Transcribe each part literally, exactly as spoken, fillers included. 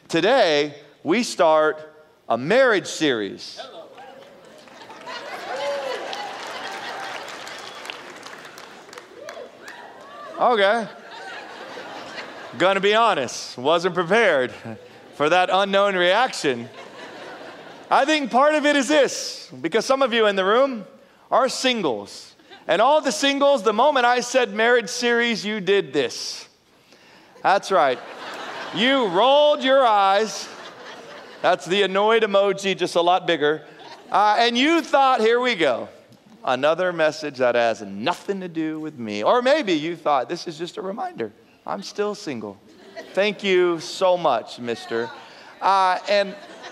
Today, we start a marriage series. Okay. Gonna be honest, wasn't prepared for that unknown reaction. I think part of it is this, because some of you in the room are singles. And all the singles, the moment I said marriage series, you did this. That's right. You rolled your eyes. That's the annoyed emoji, just a lot bigger. Uh, and you thought, here we go. Another message that has nothing to do with me. Or maybe you thought, this is just a reminder. I'm still single. Thank you so much, mister. Uh, and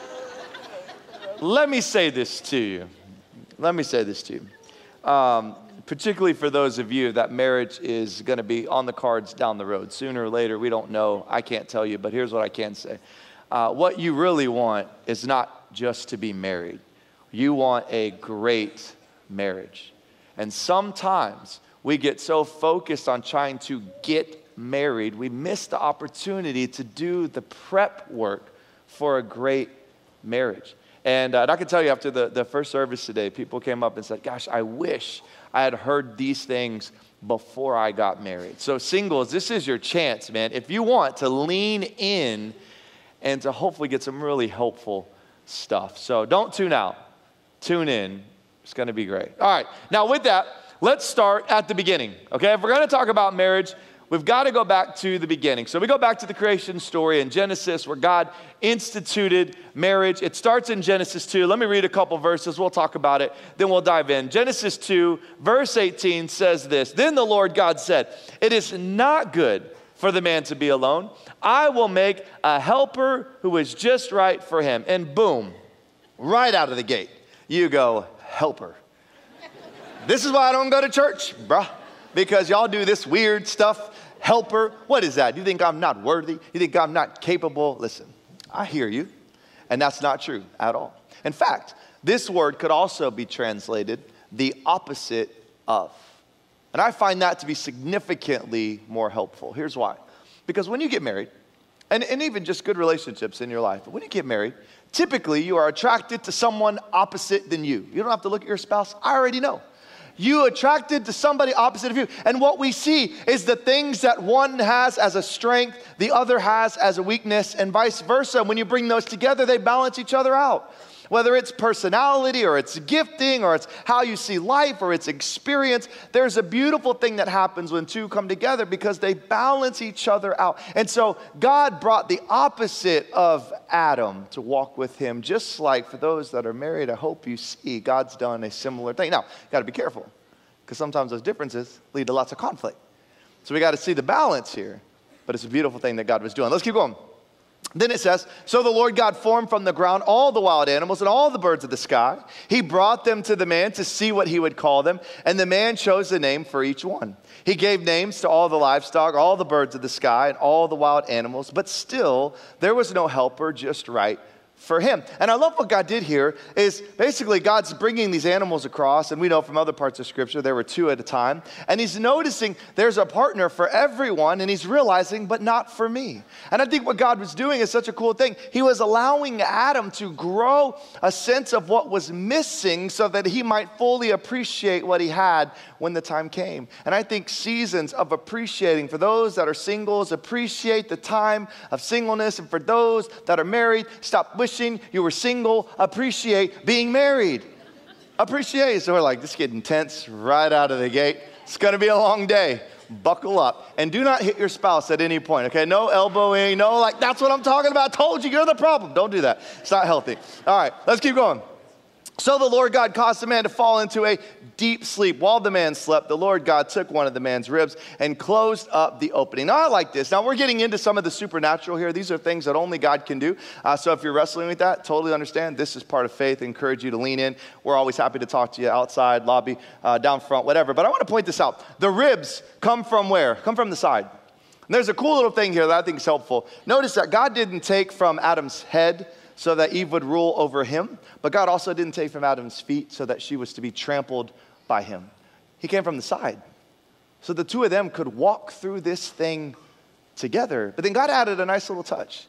let me say this to you. Let me say this to you. Um, particularly for those of you that marriage is going to be on the cards down the road. Sooner or later, we don't know. I can't tell you, but here's what I can say. Uh, what you really want is not just to be married. You want a great marriage. And sometimes we get so focused on trying to get married, we miss the opportunity to do the prep work for a great marriage. And, uh, and I can tell you, after the, the first service today, people came up and said, gosh, I wish I had heard these things before I got married. So singles, this is your chance, man. If you want to lean in and to hopefully get some really helpful stuff. So don't tune out. Tune in. It's going to be great. All right. Now with that, let's start at the beginning. Okay. If we're going to talk about marriage, we've got to go back to the beginning. So we go back to the creation story in Genesis where God instituted marriage. It starts in Genesis two. Let me read a couple verses. We'll talk about it. Then we'll dive in. Genesis two, verse eighteen says this. Then the Lord God said, it is not good for the man to be alone. I will make a helper who is just right for him. And boom, right out of the gate, you go, helper. This is why I don't go to church, bruh. Because y'all do this weird stuff. Helper, what is that? You think I'm not worthy? You think I'm not capable? Listen, I hear you. And that's not true at all. In fact, this word could also be translated the opposite of. And I find that to be significantly more helpful. Here's why. Because when you get married, and, and even just good relationships in your life, but when you get married, typically you are attracted to someone opposite than you. You don't have to look at your spouse. I already know. You attracted to somebody opposite of you. And what we see is the things that one has as a strength, the other has as a weakness, and vice versa. When you bring those together, they balance each other out. Whether it's personality or it's gifting or it's how you see life or it's experience, there's a beautiful thing that happens when two come together because they balance each other out. And so God brought the opposite of Adam to walk with him, just like for those that are married, I hope you see God's done a similar thing. Now, you got to be careful because sometimes those differences lead to lots of conflict. So we got to see the balance here, but it's a beautiful thing that God was doing. Let's keep going. Then it says, so the Lord God formed from the ground all the wild animals and all the birds of the sky. He brought them to the man to see what he would call them, and the man chose a name for each one. He gave names to all the livestock, all the birds of the sky, and all the wild animals, but still there was no helper just right for him. And I love what God did here is basically God's bringing these animals across, and we know from other parts of Scripture there were two at a time, and he's noticing there's a partner for everyone, and he's realizing, but not for me. And I think what God was doing is such a cool thing. He was allowing Adam to grow a sense of what was missing so that he might fully appreciate what he had when the time came. And I think seasons of appreciating, for those that are singles, appreciate the time of singleness, and for those that are married, stop wishing you were single, appreciate being married. Appreciate. So we're like, this is getting intense right out of the gate. It's going to be a long day. Buckle up. And do not hit your spouse at any point, okay? No elbowing, no like, that's what I'm talking about. I told you, you're the problem. Don't do that. It's not healthy. All right, let's keep going. So the Lord God caused the man to fall into a deep sleep. While the man slept, the Lord God took one of the man's ribs and closed up the opening. Now, I like this. Now, we're getting into some of the supernatural here. These are things that only God can do. Uh, so if you're wrestling with that, totally understand. This is part of faith. I encourage you to lean in. We're always happy to talk to you outside, lobby, uh, down front, whatever. But I want to point this out. The ribs come from where? Come from the side. And there's a cool little thing here that I think is helpful. Notice that God didn't take from Adam's head so that Eve would rule over him. But God also didn't take from Adam's feet so that she was to be trampled by him. He came from the side. So the two of them could walk through this thing together. But then God added a nice little touch.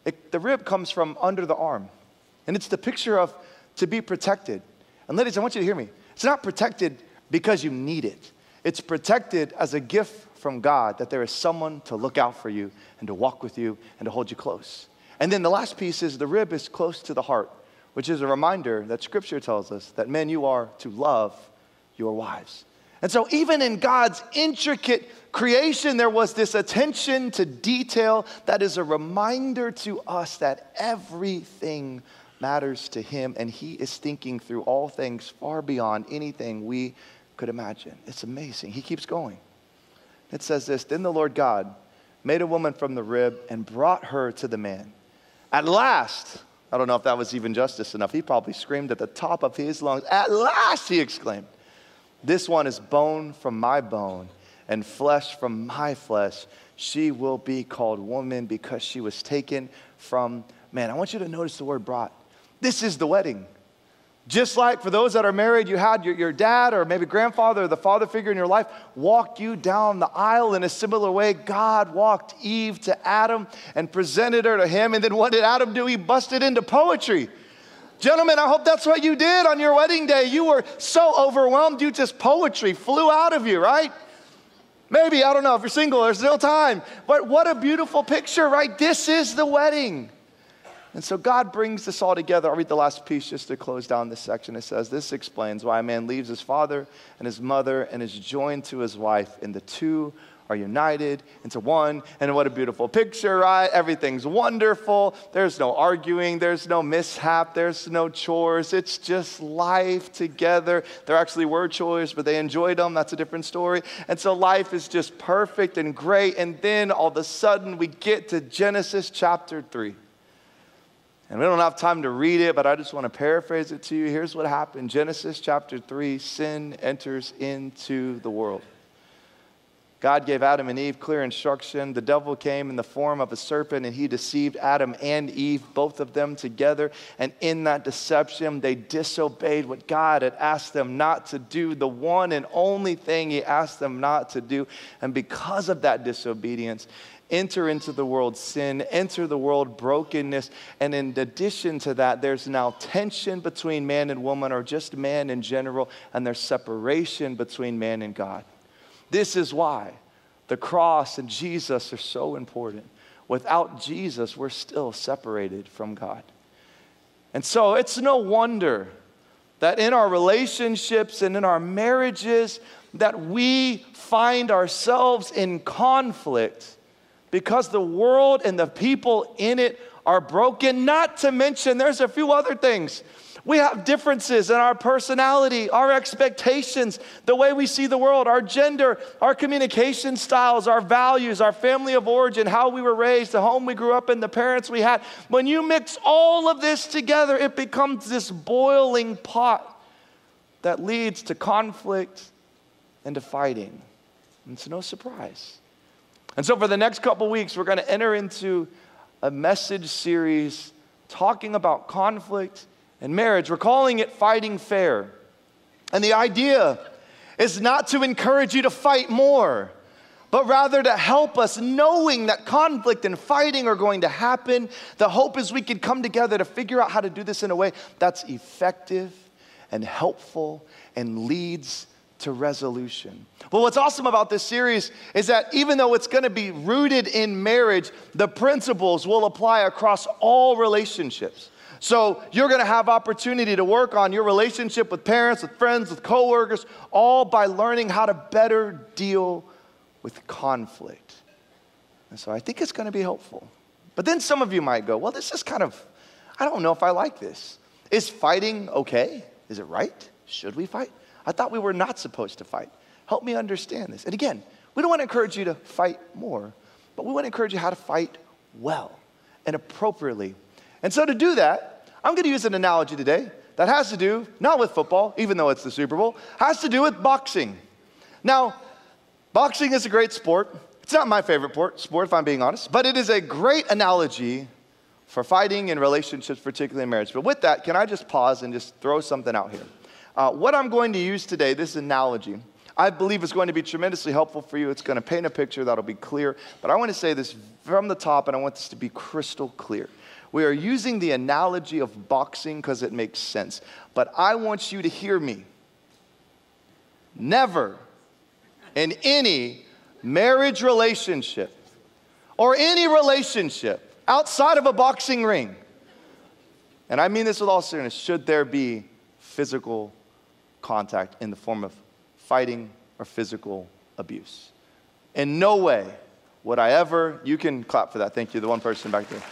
It, the rib comes from under the arm. And it's the picture of to be protected. And ladies, I want you to hear me. It's not protected because you need it. It's protected as a gift from God that there is someone to look out for you and to walk with you and to hold you close. And then the last piece is the rib is close to the heart, which is a reminder that Scripture tells us that men, you are to love your wives. And so even in God's intricate creation, there was this attention to detail that is a reminder to us that everything matters to him, and he is thinking through all things far beyond anything we could imagine. It's amazing. He keeps going. It says this, then the Lord God made a woman from the rib and brought her to the man. At last, I don't know if that was even justice enough. He probably screamed at the top of his lungs. At last, he exclaimed, this one is bone from my bone and flesh from my flesh. She will be called woman because she was taken from man. I want you to notice the word brought. This is the wedding. Just like for those that are married, you had your, your dad or maybe grandfather or the father figure in your life walk you down the aisle in a similar way. God walked Eve to Adam and presented her to him. And then what did Adam do? He busted into poetry. Gentlemen, I hope that's what you did on your wedding day. You were so overwhelmed, you just poetry flew out of you, right? Maybe, I don't know, if you're single, there's still time. But what a beautiful picture, right? This is the wedding. And so God brings this all together. I'll read the last piece just to close down this section. It says, this explains why a man leaves his father and his mother and is joined to his wife, and the two are united into one. And what a beautiful picture, right? Everything's wonderful. There's no arguing. There's no mishap. There's no chores. It's just life together. There actually were chores, but they enjoyed them. That's a different story. And so life is just perfect and great. And then all of a sudden we get to Genesis chapter three. And we don't have time to read it, but I just want to paraphrase it to you. Here's what happened. Genesis chapter three, sin enters into the world. God gave Adam and Eve clear instruction. The devil came in the form of a serpent, and he deceived Adam and Eve, both of them together. And in that deception, they disobeyed what God had asked them not to do, the one and only thing he asked them not to do. And because of that disobedience, enter into the world sin, enter the world brokenness. And in addition to that, there's now tension between man and woman, or just man in general, and there's separation between man and God. This is why the cross and Jesus are so important. Without Jesus, we're still separated from God. And so it's no wonder that in our relationships and in our marriages that we find ourselves in conflict because the world and the people in it are broken. Not to mention there's a few other things. We have differences in our personality, our expectations, the way we see the world, our gender, our communication styles, our values, our family of origin, how we were raised, the home we grew up in, the parents we had. When you mix all of this together, it becomes this boiling pot that leads to conflict and to fighting. And it's no surprise. And so for the next couple weeks, we're going to enter into a message series talking about conflict and marriage. We're calling it Fighting Fair. And the idea is not to encourage you to fight more, but rather to help us, knowing that conflict and fighting are going to happen. The hope is we can come together to figure out how to do this in a way that's effective and helpful and leads to resolution. Well, what's awesome about this series is that even though it's going to be rooted in marriage, the principles will apply across all relationships. So you're going to have opportunity to work on your relationship with parents, with friends, with coworkers, all by learning how to better deal with conflict. And so I think it's going to be helpful. But then some of you might go, well, this is kind of, I don't know if I like this. Is fighting okay? Is it right? Should we fight? I thought we were not supposed to fight. Help me understand this. And again, we don't want to encourage you to fight more, but we want to encourage you how to fight well and appropriately. And so to do that, I'm going to use an analogy today that has to do, not with football, even though it's the Super Bowl, has to do with boxing. Now, boxing is a great sport. It's not my favorite sport, if I'm being honest, but it is a great analogy for fighting in relationships, particularly in marriage. But with that, can I just pause and just throw something out here? Uh, what I'm going to use today, this analogy, I believe it's going to be tremendously helpful for you. It's going to paint a picture that'll be clear. But I want to say this from the top, and I want this to be crystal clear. We are using the analogy of boxing because it makes sense. But I want you to hear me. Never in any marriage relationship or any relationship outside of a boxing ring, and I mean this with all seriousness, should there be physical contact in the form of fighting or physical abuse. In no way would I ever, you can clap for that, thank you, the one person back there.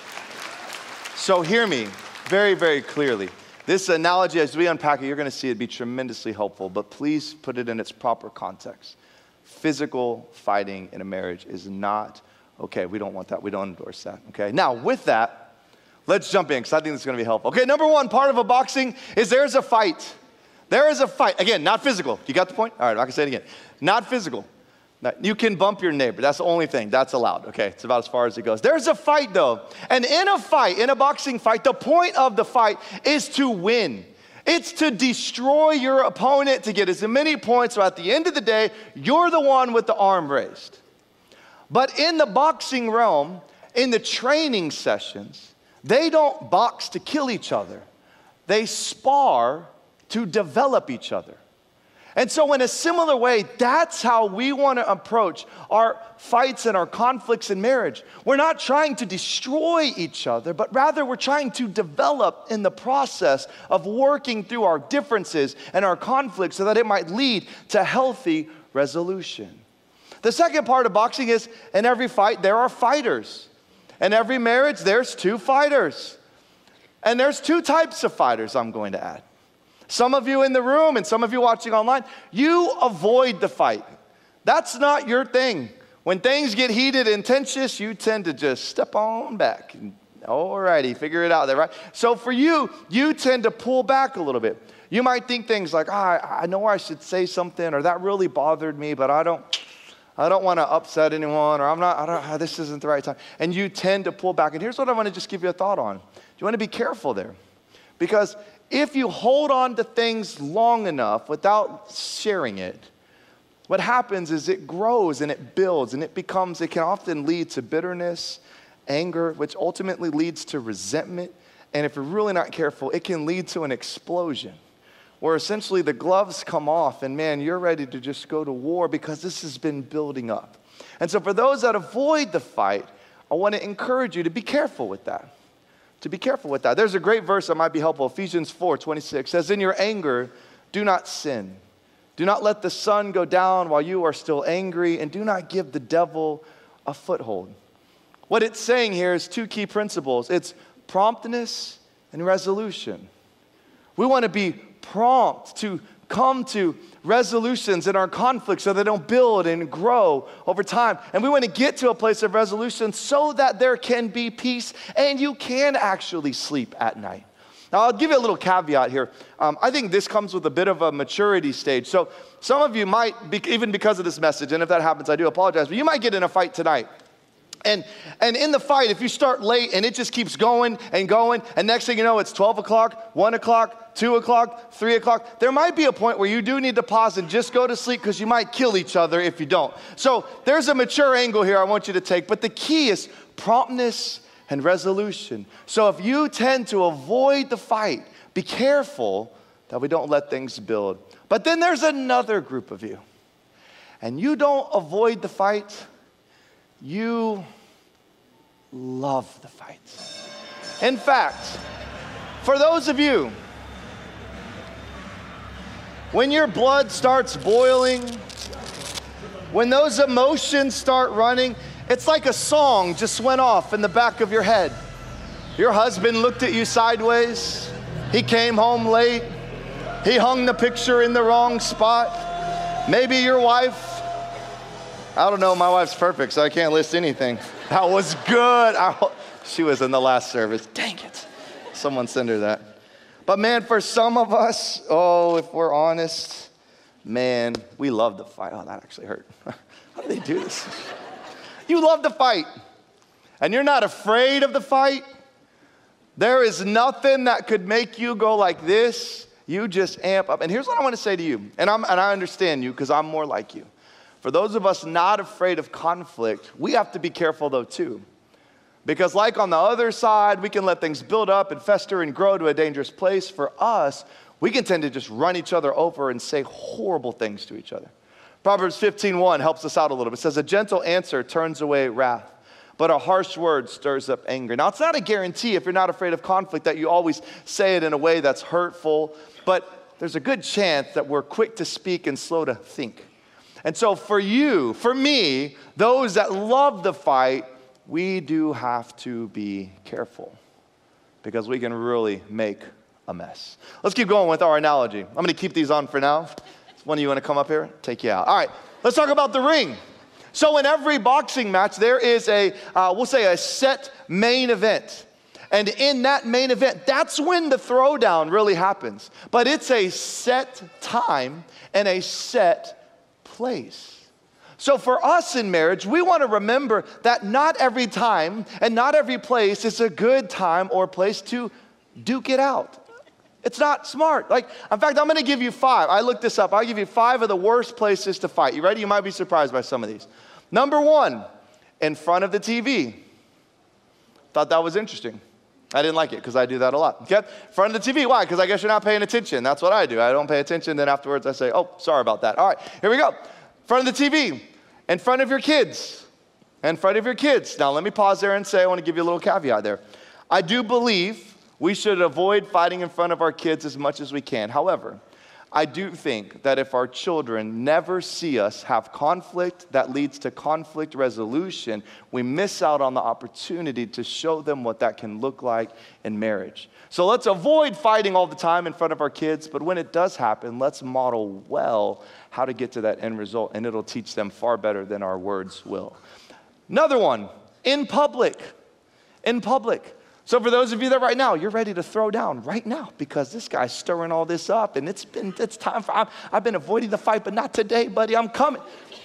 So hear me very, very clearly. This analogy, as we unpack it, you're going to see it be tremendously helpful, but please put it in its proper context. Physical fighting in a marriage is not okay. We don't want that. We don't endorse that, okay? Now, with that, let's jump in because I think this is going to be helpful. Okay, number one, part of a boxing is there's a fight. There is a fight. Again, not physical. You got the point? All right, I can say it again. Not physical. Now, you can bump your neighbor. That's the only thing. That's allowed, okay? It's about as far as it goes. There's a fight, though. And in a fight, in a boxing fight, the point of the fight is to win. It's to destroy your opponent, to get as many points, so at the end of the day, you're the one with the arm raised. But in the boxing realm, in the training sessions, they don't box to kill each other. They spar to develop each other. And so in a similar way, that's how we want to approach our fights and our conflicts in marriage. We're not trying to destroy each other, but rather we're trying to develop in the process of working through our differences and our conflicts so that it might lead to healthy resolution. The second part of boxing is in every fight, there are fighters. In every marriage, there's two fighters. And there's two types of fighters, I'm going to add. Some of you in the room and some of you watching online, you avoid the fight. That's not your thing. When things get heated and tense, you tend to just step on back. All righty, figure it out there, right? So for you, you tend to pull back a little bit. You might think things like, ah, oh, I know I should say something, or that really bothered me, but I don't, I don't want to upset anyone, or I'm not, I don't, this isn't the right time. And you tend to pull back. And here's what I want to just give you a thought on. You want to be careful there. Because if you hold on to things long enough without sharing it, what happens is it grows and it builds and it becomes, it can often lead to bitterness, anger, which ultimately leads to resentment. And if you're really not careful, it can lead to an explosion where essentially the gloves come off and man, you're ready to just go to war because this has been building up. And so for those that avoid the fight, I want to encourage you to be careful with that. To be careful with that. There's a great verse that might be helpful. Ephesians four twenty-six says, in your anger, do not sin. Do not let the sun go down while you are still angry, and do not give the devil a foothold. What it's saying here is two key principles. It's promptness and resolution. We want to be prompt to come to resolutions in our conflicts so they don't build and grow over time. And we want to get to a place of resolution so that there can be peace and you can actually sleep at night. Now, I'll give you a little caveat here. Um, I think this comes with a bit of a maturity stage. So some of you might, be, even because of this message, and if that happens, I do apologize, but you might get in a fight tonight. And and in the fight, if you start late and it just keeps going and going, and next thing you know, it's twelve o'clock, one o'clock, two o'clock, three o'clock, there might be a point where you do need to pause and just go to sleep because you might kill each other if you don't. So there's a mature angle here I want you to take, but the key is promptness and resolution. So if you tend to avoid the fight, be careful that we don't let things build. But then there's another group of you, and you don't avoid the fight, you love the fight. In fact, for those of you, when your blood starts boiling, when those emotions start running, it's like a song just went off in the back of your head. Your husband looked at you sideways. He came home late. He hung the picture in the wrong spot. Maybe your wife, I don't know, my wife's perfect, so I can't list anything. That was good. I, she was in the last service. Dang it. Someone send her that. But man, for some of us, oh, if we're honest, man, we love the fight. Oh, that actually hurt. How do they do this? You love the fight, and you're not afraid of the fight. There is nothing that could make you go like this you just amp up. And here's what I want to say to you, and, I'm, and I understand you because I'm more like you. For those of us not afraid of conflict, we have to be careful though too. Because like on the other side, we can let things build up and fester and grow to a dangerous place. For us, we can tend to just run each other over and say horrible things to each other. Proverbs fifteen one helps us out a little bit. It says, a gentle answer turns away wrath, but a harsh word stirs up anger. Now, it's not a guarantee if you're not afraid of conflict that you always say it in a way that's hurtful, but there's a good chance that we're quick to speak and slow to think. And so for you, for me, those that love the fight, we do have to be careful because we can really make a mess. Let's keep going with our analogy. I'm going to keep these on for now. One of you want to come up here? Take you out. All right, let's talk about the ring. So in every boxing match, there is a, uh, we'll say a set main event. And in that main event, that's when the throwdown really happens. But it's a set time and a set place. So for us in marriage, we want to remember that not every time and not every place is a good time or place to duke it out. It's not smart. Like, in fact, I'm going to give you five. I looked this up. I'll give you five of the worst places to fight. You ready? You might be surprised by some of these. Number one, in front of the T V. Thought that was interesting. I didn't like it because I do that a lot. Okay? In front of the T V. Why? Because I guess you're not paying attention. That's what I do. I don't pay attention. Then afterwards I say, oh, sorry about that. All right, here we go. In front of the T V. In front of your kids. In front of your kids. Now, let me pause there and say, I want to give you a little caveat there. I do believe we should avoid fighting in front of our kids as much as we can. However, I do think that if our children never see us have conflict that leads to conflict resolution, we miss out on the opportunity to show them what that can look like in marriage. So let's avoid fighting all the time in front of our kids, but when it does happen, let's model well how to get to that end result, and it'll teach them far better than our words will. Another one, in public. In public. So for those of you that right now, you're ready to throw down right now because this guy's stirring all this up and it's been, it's time for, I'm, I've been avoiding the fight, but not today, buddy, I'm coming.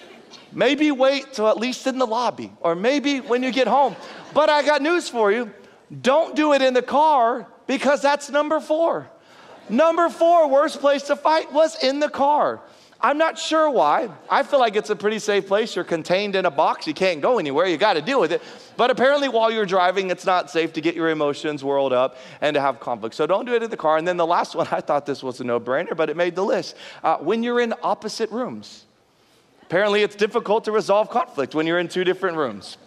Maybe wait till at least in the lobby or maybe when you get home. But I got news for you. Don't do it in the car because that's number four. Number four, worst place to fight was in the car. I'm not sure why. I feel like it's a pretty safe place. You're contained in a box. You can't go anywhere. You got to deal with it. But apparently while you're driving, it's not safe to get your emotions whirled up and to have conflict. So don't do it in the car. And then the last one, I thought this was a no-brainer, but it made the list. Uh, when you're in opposite rooms. Apparently it's difficult to resolve conflict when you're in two different rooms.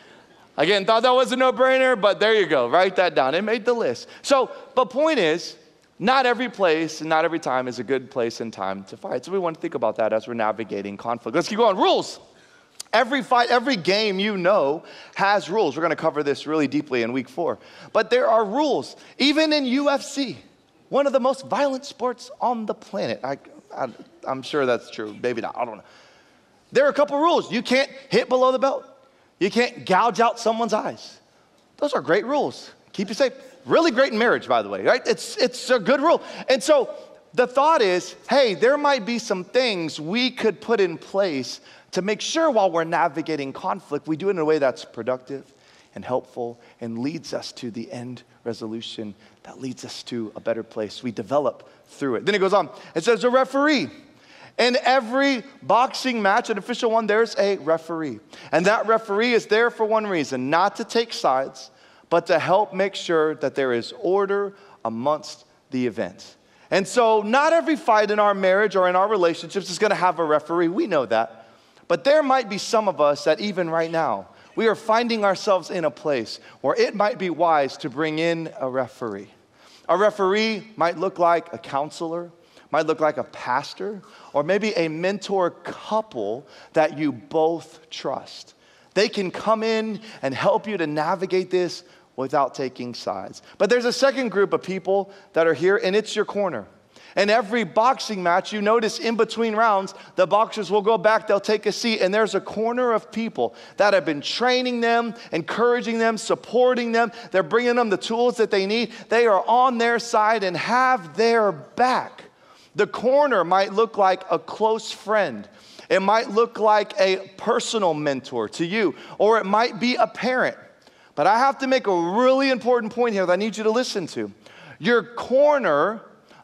Again, thought that was a no-brainer, but there you go. Write that down. It made the list. So, but point is, not every place and not every time is a good place and time to fight. So we want to think about that as we're navigating conflict. Let's keep going. Rules. Every fight, every game you know has rules. We're going to cover this really deeply in week four. But there are rules. Even in U F C, one of the most violent sports on the planet. I, I, I'm sure that's true. Maybe not. I don't know. There are a couple rules. You can't hit below the belt. You can't gouge out someone's eyes. Those are great rules. Keep you safe. Really great in marriage, by the way, right? It's, it's a good rule. And so the thought is, hey, there might be some things we could put in place to make sure while we're navigating conflict, we do it in a way that's productive and helpful and leads us to the end resolution that leads us to a better place. We develop through it. Then it goes on. It says a referee. In every boxing match, an official one, there's a referee. And that referee is there for one reason, not to take sides, but to help make sure that there is order amongst the event. And so not every fight in our marriage or in our relationships is going to have a referee. We know that. But there might be some of us that even right now, we are finding ourselves in a place where it might be wise to bring in a referee. A referee might look like a counselor, might look like a pastor, or maybe a mentor couple that you both trust. They can come in and help you to navigate this without taking sides. But there's a second group of people that are here, and it's your corner. In every boxing match, you notice in between rounds, the boxers will go back, they'll take a seat, and there's a corner of people that have been training them, encouraging them, supporting them. They're bringing them the tools that they need. They are on their side and have their back. The corner might look like a close friend. It might look like a personal mentor to you, or it might be a parent. But I have to make a really important point here that I need you to listen to. Your corner,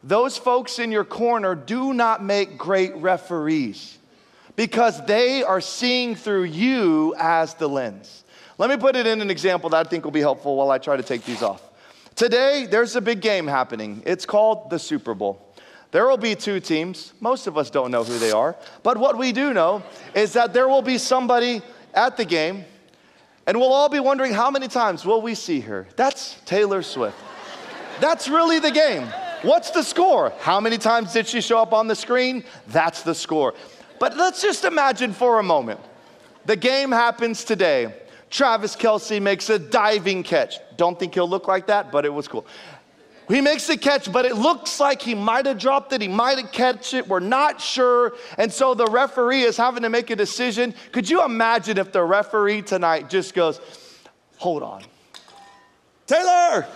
those folks in your corner do not make great referees because they are seeing through you as the lens. Let me put it in an example that I think will be helpful while I try to take these off. Today, there's a big game happening. It's called the Super Bowl. There will be two teams. Most of us don't know who they are. But what we do know is that there will be somebody at the game, and we'll all be wondering how many times will we see her. That's Taylor Swift. That's really the game. What's the score? How many times did she show up on the screen? That's the score. But let's just imagine for a moment. The game happens today. Travis Kelce makes a diving catch. Don't think he'll look like that, but it was cool. He makes the catch, but it looks like he might have dropped it. He might have catched it. We're not sure. And so the referee is having to make a decision. Could you imagine if the referee tonight just goes, hold on. Taylor,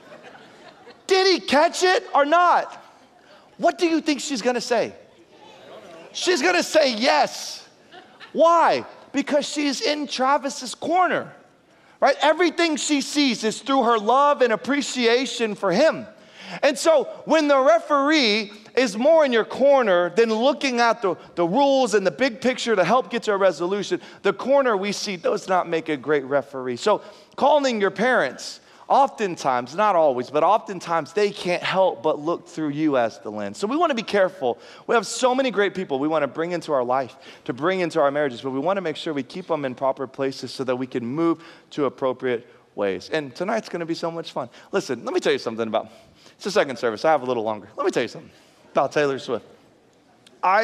did he catch it or not? What do you think she's going to say? She's going to say yes. Why? Because she's in Travis's corner, right? Everything she sees is through her love and appreciation for him. And so when the referee is more in your corner than looking at the, the rules and the big picture to help get to a resolution, the corner we see does not make a great referee. So calling your parents, oftentimes, not always, but oftentimes they can't help but look through you as the lens. So we want to be careful. We have so many great people we want to bring into our life, to bring into our marriages, but we want to make sure we keep them in proper places so that we can move to appropriate ways. And tonight's going to be so much fun. Listen, let me tell you something about, it's the second service. I have a little longer. Let me tell you something about Taylor Swift. I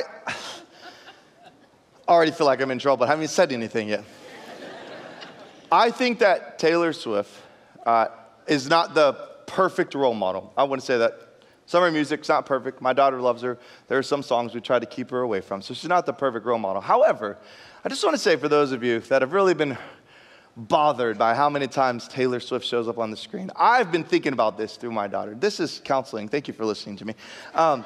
already feel like I'm in trouble, but I haven't said anything yet. I think that Taylor Swift Uh, is not the perfect role model. I wouldn't say that. Some of her music's not perfect. My daughter loves her. There are some songs we try to keep her away from. So she's not the perfect role model. However, I just want to say for those of you that have really been bothered by how many times Taylor Swift shows up on the screen, I've been thinking about this through my daughter. This is counseling. Thank you for listening to me. Um,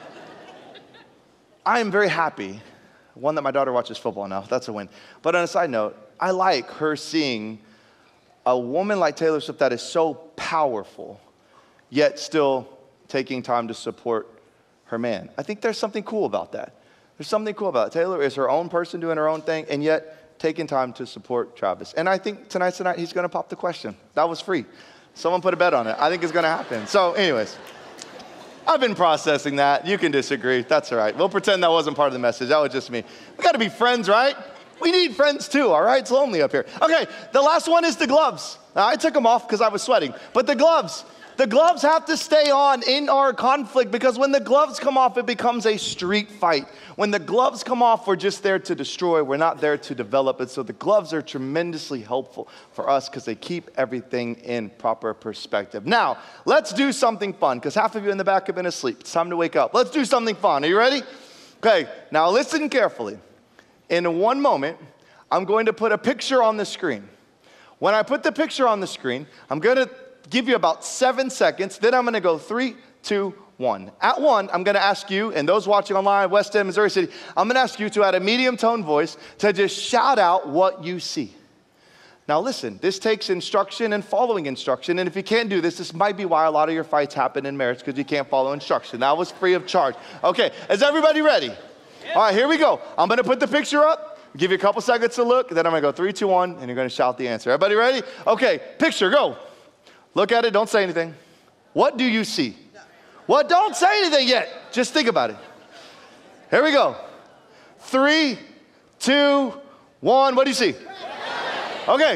I am very happy, one, that my daughter watches football now. That's a win. But on a side note, I like her seeing a woman like Taylor Swift that is so powerful, yet still taking time to support her man. I think there's something cool about that. There's something cool about it. Taylor is her own person doing her own thing, and yet taking time to support Travis. And I think tonight's the night he's going to pop the question. That was free. Someone put a bet on it. I think it's going to happen. So anyways, I've been processing that. You can disagree. That's all right. We'll pretend that wasn't part of the message. That was just me. We got to be friends, right? We need friends too, all right? It's lonely up here. Okay, the last one is the gloves. Now, I took them off because I was sweating. But the gloves, the gloves have to stay on in our conflict because when the gloves come off, it becomes a street fight. When the gloves come off, we're just there to destroy. We're not there to develop. And so the gloves are tremendously helpful for us because they keep everything in proper perspective. Now, let's do something fun because half of you in the back have been asleep. It's time to wake up. Let's do something fun. Are you ready? Okay, now listen carefully. In one moment, I'm going to put a picture on the screen. When I put the picture on the screen, I'm going to give you about seven seconds. Then I'm going to go three, two, one. At one, I'm going to ask you, and those watching online, West End, Missouri City, I'm going to ask you to add a medium tone voice to just shout out what you see. Now listen, this takes instruction and following instruction. And if you can't do this, this might be why a lot of your fights happen in marriage because you can't follow instruction. That was free of charge. Okay, is everybody ready? All right, here we go. I'm going to put the picture up, give you a couple seconds to look, then I'm going to go three, two, one, and you're going to shout the answer. Everybody ready? Okay, picture, go. Look at it, don't say anything. What do you see? What? Don't say anything yet. Just think about it. Here we go. Three, two, one. What do you see? Okay.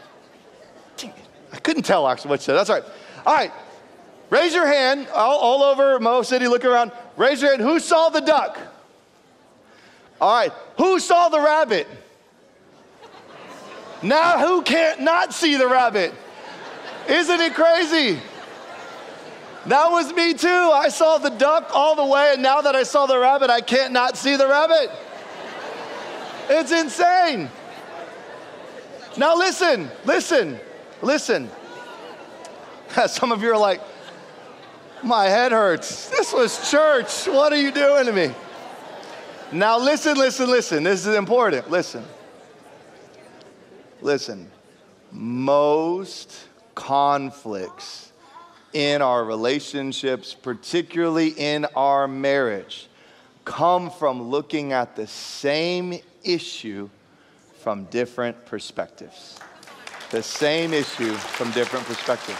I couldn't tell actually what you said. That's all right. All right. Raise your hand all, all over Mo City. Look around. Raise your hand. Who saw the duck? All right, who saw the rabbit? Now who can't not see the rabbit? Isn't it crazy? That was me too. I saw the duck all the way, and now that I saw the rabbit, I can't not see the rabbit. It's insane. Now listen, listen, listen. Some of you are like, my head hurts. This was church. What are you doing to me? Now listen, listen, listen. This is important. Listen. Listen. Most conflicts in our relationships, particularly in our marriage, come from looking at the same issue from different perspectives. The same issue from different perspectives.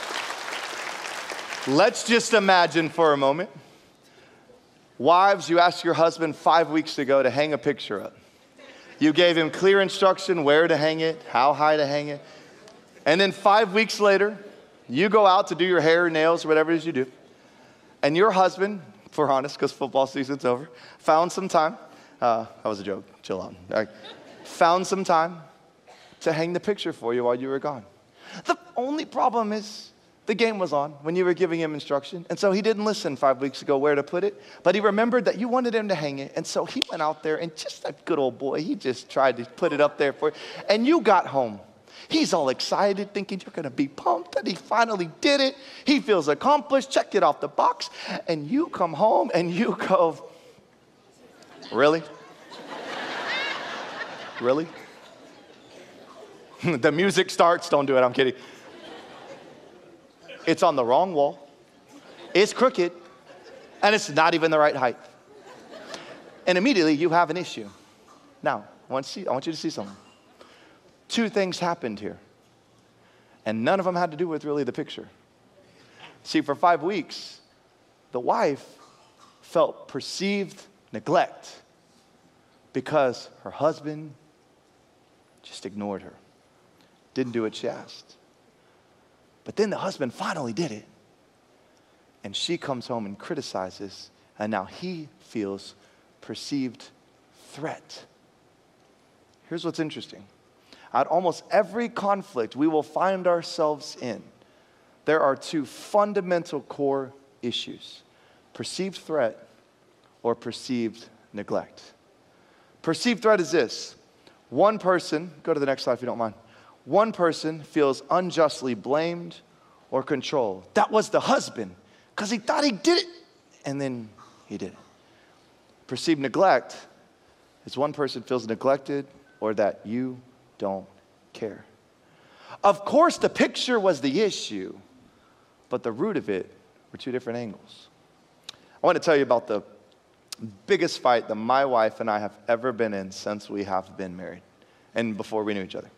Let's just imagine for a moment. Wives, you asked your husband five weeks ago to hang a picture up. You gave him clear instruction where to hang it, how high to hang it. And then five weeks later, you go out to do your hair, nails, whatever it is you do. And your husband, if we're honest, because football season's over, found some time. Uh, that was a joke. Chill out. Right. Found some time to hang the picture for you while you were gone. The only problem is the game was on when you were giving him instruction. And so he didn't listen five weeks ago where to put it. But he remembered that you wanted him to hang it. And so he went out there and just a good old boy, he just tried to put it up there for you. And you got home. He's all excited, thinking you're going to be pumped that he finally did it. He feels accomplished, check it off the box. And you come home and you go, really? Really? The music starts. Don't do it. I'm kidding. It's on the wrong wall. It's crooked. And it's not even the right height. And immediately you have an issue. Now, I want, to see, I want you to see something. Two things happened here. And none of them had to do with really the picture. See, for five weeks, the wife felt perceived neglect because her husband just ignored her. Didn't do what she asked. But then the husband finally did it. And she comes home and criticizes, and now he feels perceived threat. Here's what's interesting. At almost every conflict we will find ourselves in, there are two fundamental core issues: perceived threat or perceived neglect. Perceived threat is this. One person, go to the next slide if you don't mind. One person feels unjustly blamed or controlled. That was the husband, because he thought he did it, and then he did it. Perceived neglect is one person feels neglected or that you don't care. Of course, the picture was the issue, but the root of it were two different angles. I want to tell you about the biggest fight that my wife and I have ever been in since we have been married and before we knew each other.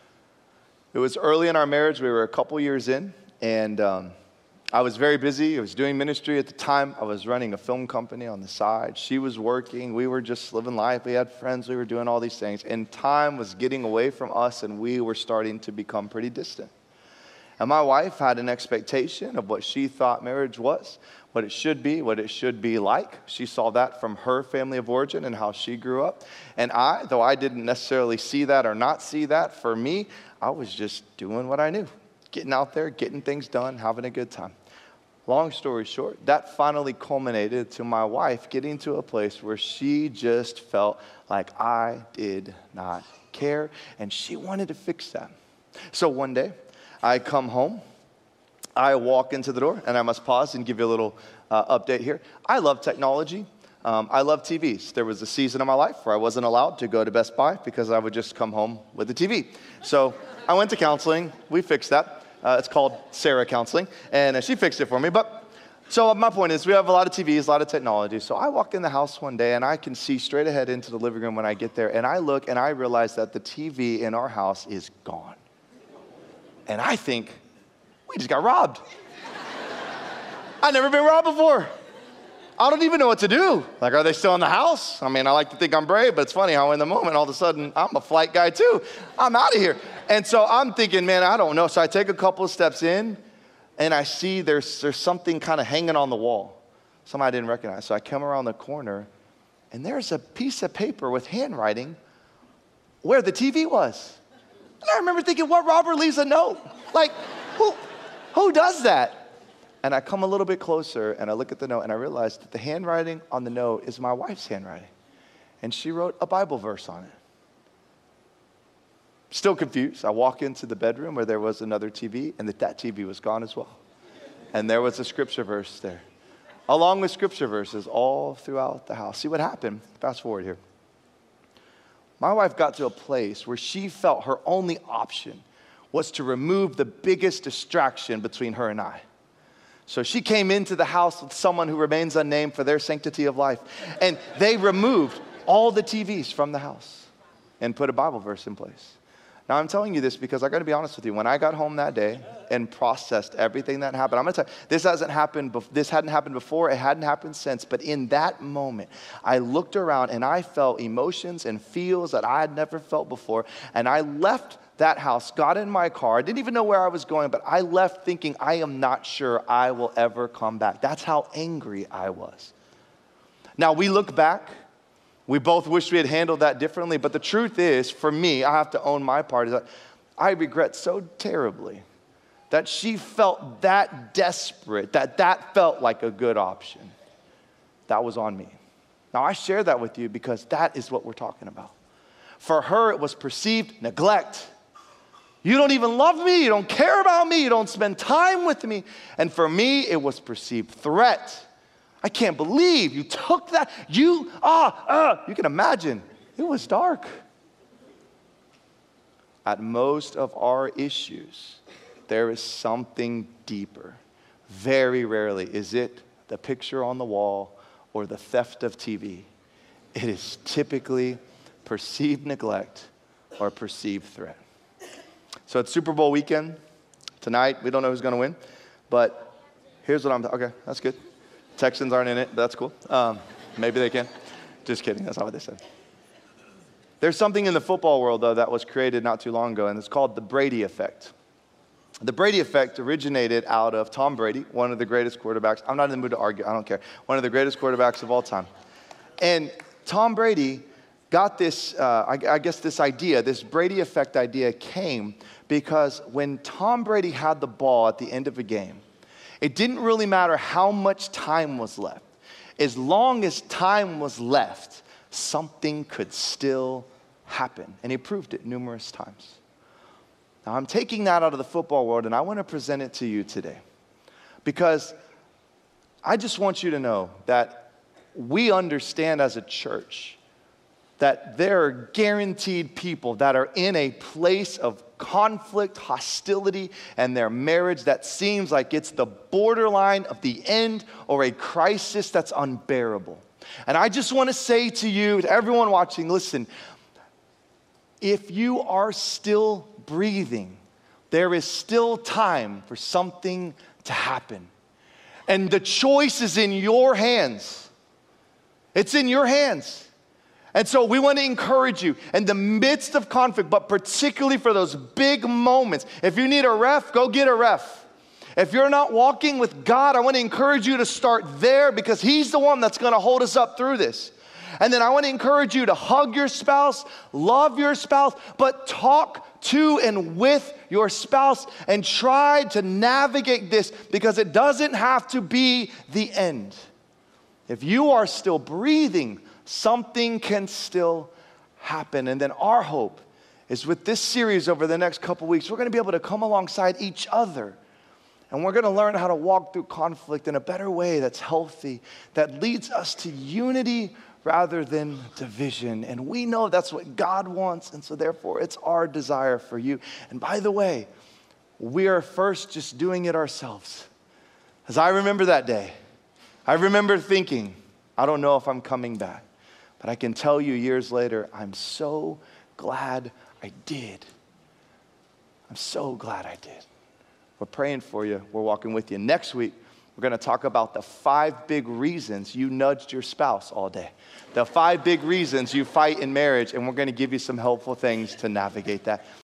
It was early in our marriage. We were a couple years in, and um, I was very busy. I was doing ministry at the time. I was running a film company on the side. She was working. We were just living life. We had friends. We were doing all these things. And time was getting away from us, and we were starting to become pretty distant. And my wife had an expectation of what she thought marriage was, what it should be, what it should be like. She saw that from her family of origin and how she grew up. And I, though I didn't necessarily see that or not see that, for me, I was just doing what I knew, getting out there, getting things done, having a good time. Long story short, that finally culminated to my wife getting to a place where she just felt like I did not care, and she wanted to fix that. So one day, I come home, I walk into the door, and I must pause and give you a little uh, update here. I love technology. Um, I love T Vs. There was a season of my life where I wasn't allowed to go to Best Buy because I would just come home with a T V. So I went to counseling. We fixed that. Uh, it's called Sarah Counseling, and uh, she fixed it for me. But so my point is, we have a lot of T Vs, a lot of technology. So I walk in the house one day, and I can see straight ahead into the living room when I get there, and I look, and I realize that the T V in our house is gone. And I think, we just got robbed. I've never been robbed before. I don't even know what to do. Like, are they still in the house? I mean, I like to think I'm brave, but it's funny how in the moment, all of a sudden, I'm a flight guy too. I'm out of here. And so I'm thinking, man, I don't know. So I take a couple of steps in, and I see there's, there's something kind of hanging on the wall, something I didn't recognize. So I come around the corner, and there's a piece of paper with handwriting where the T V was. And I remember thinking, what robber leaves a note? Like, who, who does that? And I come a little bit closer, and I look at the note, and I realize that the handwriting on the note is my wife's handwriting. And she wrote a Bible verse on it. Still confused, I walk into the bedroom where there was another T V, and that, that T V was gone as well. And there was a scripture verse there, along with scripture verses all throughout the house. See what happened? Fast forward here. My wife got to a place where she felt her only option was to remove the biggest distraction between her and I. So she came into the house with someone who remains unnamed for their sanctity of life. And they removed all the T Vs from the house and put a Bible verse in place. Now, I'm telling you this because I got to be honest with you. When I got home that day and processed everything that happened, I'm going to tell you, this hasn't happened. This hadn't happened before. It hadn't happened since. But in that moment, I looked around and I felt emotions and feels that I had never felt before. And I left that house, got in my car. I didn't even know where I was going, but I left thinking, I am not sure I will ever come back. That's how angry I was. Now, we look back. We both wish we had handled that differently, but the truth is, for me, I have to own my part, is that I regret so terribly that she felt that desperate, that that felt like a good option. That was on me. Now, I share that with you because that is what we're talking about. For her, it was perceived neglect. You don't even love me, you don't care about me, you don't spend time with me. And for me, it was perceived threat. I can't believe you took that. You, ah, ah, you can imagine. It was dark. At most of our issues, there is something deeper. Very rarely is it the picture on the wall or the theft of T V. It is typically perceived neglect or perceived threat. So it's Super Bowl weekend. Tonight, we don't know who's going to win. But here's what I'm, okay, that's good. Texans aren't in it, but that's cool. Um, maybe they can. Just kidding, that's not what they said. There's something in the football world, though, that was created not too long ago, and it's called the Brady effect. The Brady effect originated out of Tom Brady, one of the greatest quarterbacks. I'm not in the mood to argue, I don't care. One of the greatest quarterbacks of all time. And Tom Brady got this, uh, I, I guess this idea, this Brady effect idea came because when Tom Brady had the ball at the end of a game, it didn't really matter how much time was left. As long as time was left, something could still happen. And he proved it numerous times. Now, I'm taking that out of the football world, and I want to present it to you today. Because I just want you to know that we understand as a church that there are guaranteed people that are in a place of conflict, hostility, and their marriage that seems like it's the borderline of the end or a crisis that's unbearable. And I just want to say to you, to everyone watching, listen, if you are still breathing, there is still time for something to happen. And the choice is in your hands. It's in your hands. And so we want to encourage you in the midst of conflict, but particularly for those big moments. If you need a ref, go get a ref. If you're not walking with God, I want to encourage you to start there because He's the one that's going to hold us up through this. And then I want to encourage you to hug your spouse, love your spouse, but talk to and with your spouse and try to navigate this because it doesn't have to be the end. If you are still breathing, something can still happen. And then our hope is with this series over the next couple weeks, we're going to be able to come alongside each other. And we're going to learn how to walk through conflict in a better way that's healthy, that leads us to unity rather than division. And we know that's what God wants. And so therefore, it's our desire for you. And by the way, we are first just doing it ourselves. As I remember that day, I remember thinking, I don't know if I'm coming back. But I can tell you years later, I'm so glad I did. I'm so glad I did. We're praying for you. We're walking with you. Next week, we're going to talk about the five big reasons you nudged your spouse all day. The five big reasons you fight in marriage, and we're going to give you some helpful things to navigate that.